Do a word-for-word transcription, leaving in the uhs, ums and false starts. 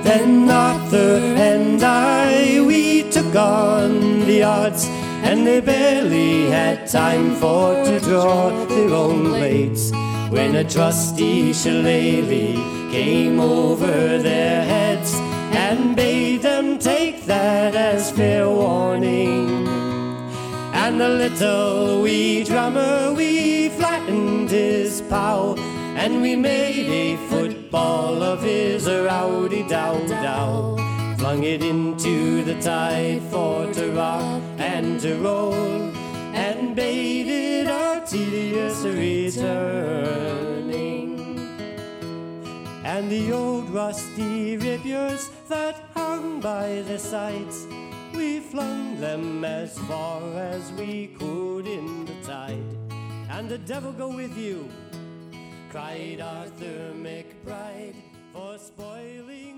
Then Arthur and I, we took on the odds, and they barely had time for to draw their own blades, when a trusty shillelagh came over their heads and bade them take that as fair warning. And the little wee drummer, we flattened his pow, and we made a football of his rowdy-dow-dow. Flung it into the tide for to rock and to roll, and bade it our tedious returning. And the old rusty rapiers that hung by the sides, we flung them as far as we could in the tide. And the devil go with you, cried Arthur McBride, for spoiling